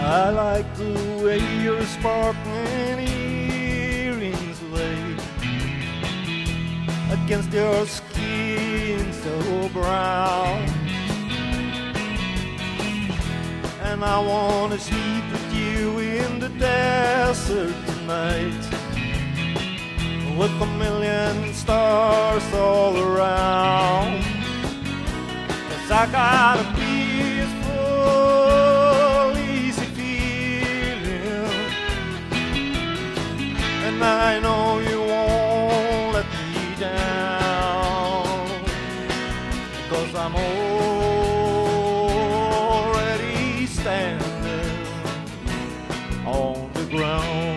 I like the way your sparkling earrings lay against your skin so brown. And I want to sleep with you in the desert tonight, with a million stars all around. 'Cause I got a peaceful, easy feeling, and I know you won't let me down, 'cause I'm already standing on the ground.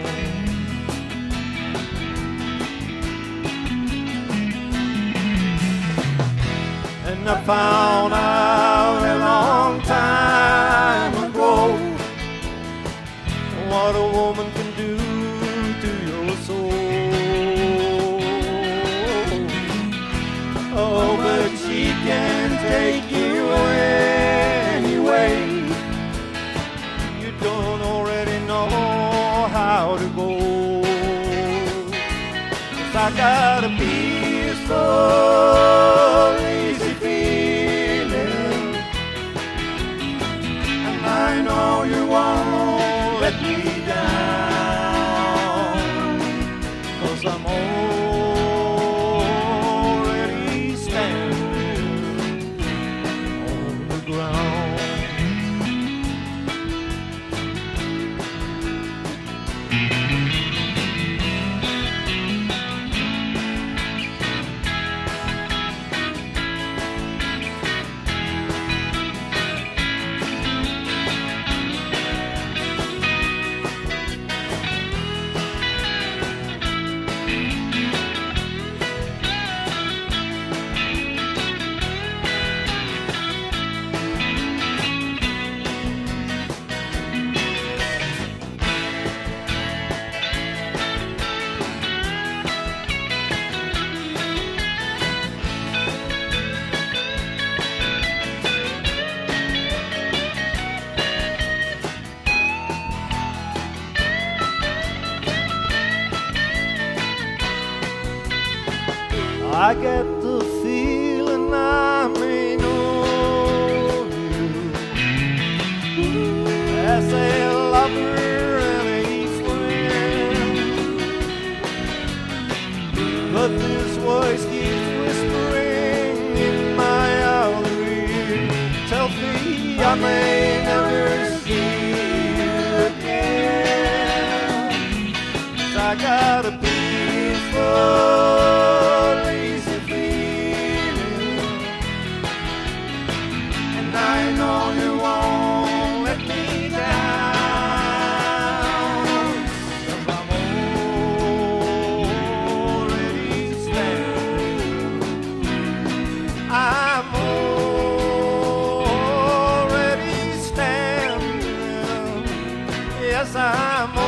And I found out a long time ago what a woman can do to your soul. Oh, but she can take you anyway. You don't already know how to go. 'Cause I got a peaceful, easy feeling, and I know you won't let me down, 'cause I'm already standing on the ground. I get the feeling I may know you as a lover and a friend, but this voice keeps whispering in my outer ear, tells me I may never see you again. 'Cause I got a peaceful, easy feeling, and I know you won't let me down, 'cause I'm already standing. I'm already standing. Yes, I'm